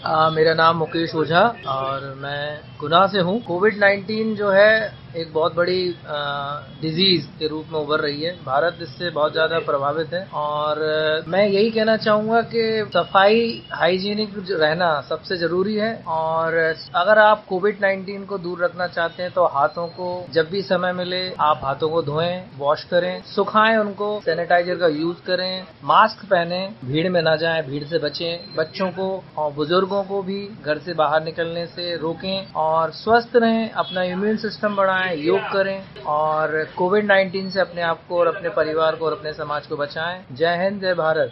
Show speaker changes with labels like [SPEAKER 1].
[SPEAKER 1] मेरा नाम मुकेश ओझा और मैं गुना से हूँ। कोविड-19 जो है एक बहुत बड़ी डिजीज के रूप में उभर रही है। भारत इससे बहुत ज्यादा प्रभावित है और मैं यही कहना चाहूँगा कि सफाई हाइजीनिक रहना सबसे जरूरी है और अगर आप कोविड-19 को दूर रखना चाहते हैं तो हाथों को जब भी समय मिले आप हाथों को धोएं, वॉश करें, सुखाएं उनको, सैनिटाइजर का यूज करें, मास्क पहने, भीड़ में ना जाएं, भीड़ से बचें, बच्चों को और बुजुर्गों को भी घर से बाहर निकलने से रोकें और स्वस्थ रहें, अपना इम्यून सिस्टम बढ़ाएं, योग करें और कोविड-19 से अपने आप को और अपने परिवार को और अपने समाज को बचाएं। जय हिंद, जय भारत।